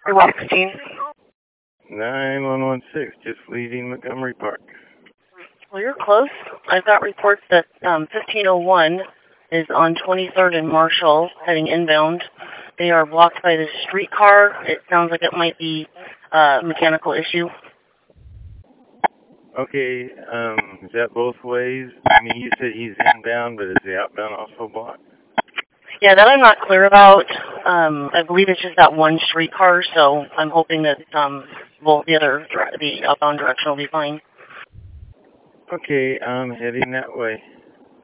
116. 9116, just leaving Montgomery Park. Well, you're close. I've got reports that 1501 is on 23rd and Marshall, heading inbound. They are blocked by the streetcar. It sounds like it might be a mechanical issue. Okay, is that both ways? I mean, you said he's inbound, but is the outbound also blocked? Yeah, that I'm not clear about. I believe it's just that one streetcar, so I'm hoping that the outbound direction will be fine. Okay, I'm heading that way.